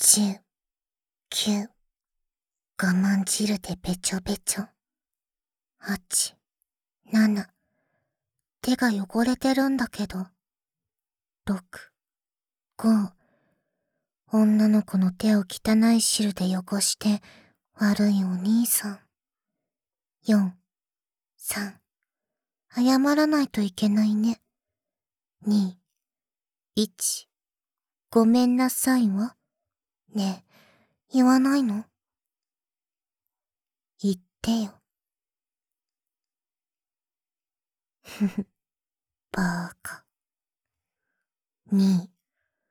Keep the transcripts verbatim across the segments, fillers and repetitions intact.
じゅう、きゅう、我慢汁でべちょべちょ。はち、なな、手が汚れてるんだけど。ろく、ご、女の子の手を汚い汁で汚して悪いお兄さん。よん、さん、謝らないといけないね。に、いち、ごめんなさいは？ねえ、言わないの？言ってよ。ふふ、バーカ。に、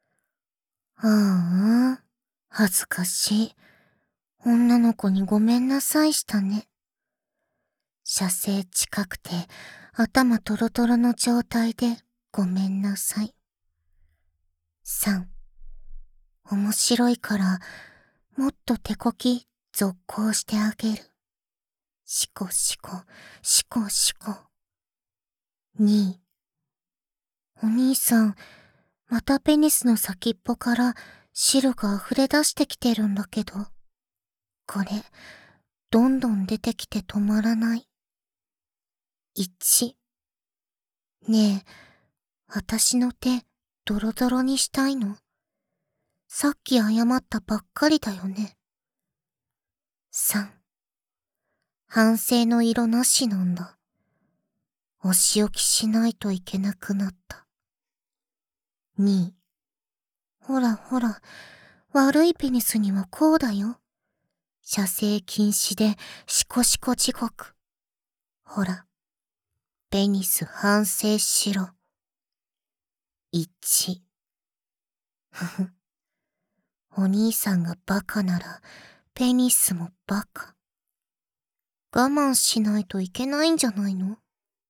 ああ、恥ずかしい。女の子にごめんなさいしたね。射精近くて頭トロトロの状態でごめんなさい。さん、面白いからもっと手こき続行してあげる。しこしこ、しこしこ。に、お兄さん、またペニスの先っぽから汁が溢れ出してきてるんだけど。これ、どんどん出てきて止まらない。いち、ねえ、私の手、ドロドロにしたいの？さっき謝ったばっかりだよね。さん、反省の色なしなんだ。お仕置きしないといけなくなった。に、ほらほら、悪いペニスにはこうだよ。射精禁止でシコシコ地獄。ほら、ペニス反省しろ。いち、ふふ。お兄さんがバカなら、ペニスもバカ。我慢しないといけないんじゃないの？